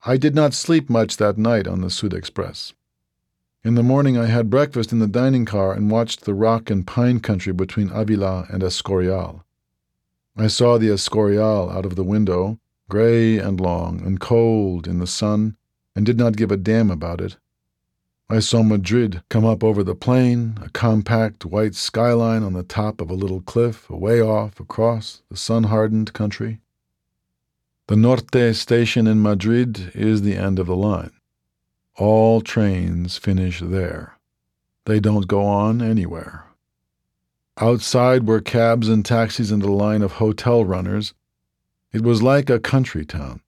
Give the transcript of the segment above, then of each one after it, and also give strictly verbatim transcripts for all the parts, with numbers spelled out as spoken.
I did not sleep much that night on the Sud Express. In the morning I had breakfast in the dining car and watched the rock and pine country between Avila and Escorial. I saw the Escorial out of the window, gray and long and cold in the sun, and did not give a damn about it. I saw Madrid come up over the plain, a compact white skyline on the top of a little cliff away off across the sun-hardened country. The Norte station in Madrid is the end of the line. All trains finish there. They don't go on anywhere. Outside were cabs and taxis and a line of hotel runners. It was like a country town.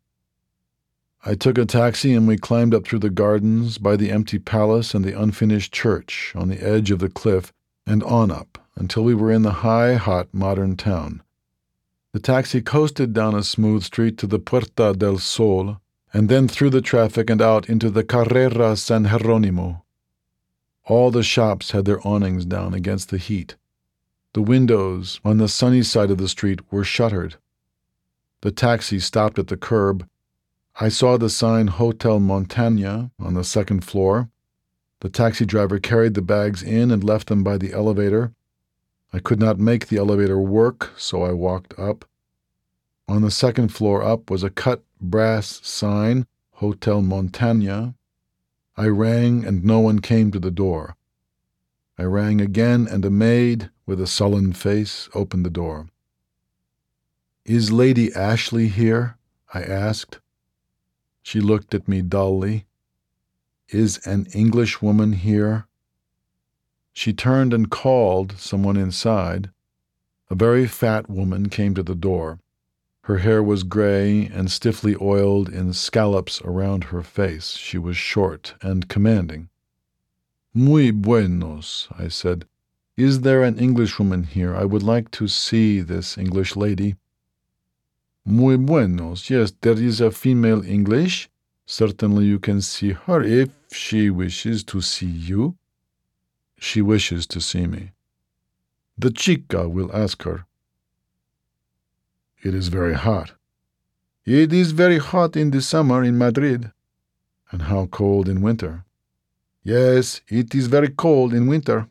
I took a taxi and we climbed up through the gardens, by the empty palace and the unfinished church on the edge of the cliff, and on up until we were in the high, hot, modern town. The taxi coasted down a smooth street to the Puerta del Sol, and then through the traffic and out into the Carrera San Jeronimo. All the shops had their awnings down against the heat. The windows on the sunny side of the street were shuttered. The taxi stopped at the curb. I saw the sign Hotel Montaña on the second floor. The taxi driver carried the bags in and left them by the elevator. I could not make the elevator work, so I walked up. On the second floor up was a cut brass sign, Hotel Montaña. I rang and no one came to the door. I rang again and a maid, with a sullen face, opened the door. "Is Lady Ashley here?" I asked. She looked at me dully. "Is an Englishwoman here?" She turned and called someone inside. A very fat woman came to the door. Her hair was gray and stiffly oiled in scallops around her face. She was short and commanding. "Muy buenos," I said. "Is there an Englishwoman here? I would like to see this English lady." "Muy buenos. Yes, there is a female English. Certainly you can see her if she wishes to see you." "She wishes to see me." "The chica will ask her." "It is very hot." "It is very hot in the summer in Madrid." "And how cold in winter?" "Yes, it is very cold in winter."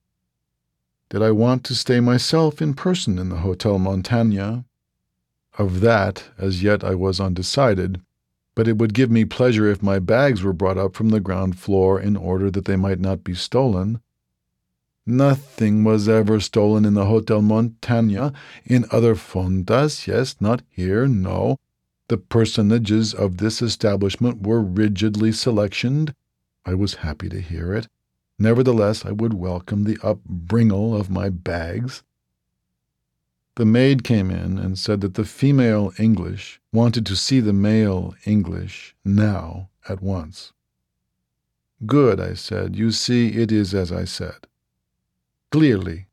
Did I want to stay myself in person in the Hotel Montaña? Of that, as yet I was undecided, but it would give me pleasure if my bags were brought up from the ground floor in order that they might not be stolen. Nothing was ever stolen in the Hotel Montaña. In other fondas, yes, not here, no. The personages of this establishment were rigidly selectioned. I was happy to hear it. Nevertheless, I would welcome the upbringle of my bags. The maid came in and said that the female English wanted to see the male English now, at once. "Good," I said. "You see, it is as I said." "Clearly,"